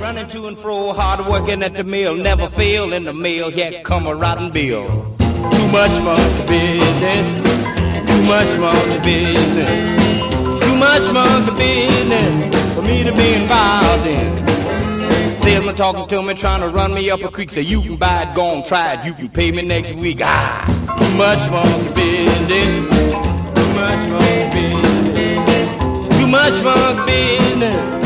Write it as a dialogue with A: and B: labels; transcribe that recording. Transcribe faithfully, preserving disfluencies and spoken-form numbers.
A: Running to and fro, hard working at the mill, never fail in the mill, here come a rotten bill. Too much monkey business, too much monkey business, too much monkey business for me to be involved in. Salesman talking to me, trying to run me up a creek, say you can buy it, go on, try it, you can pay me next week. Ah, too much monkey business, too much monkey business, too much monkey business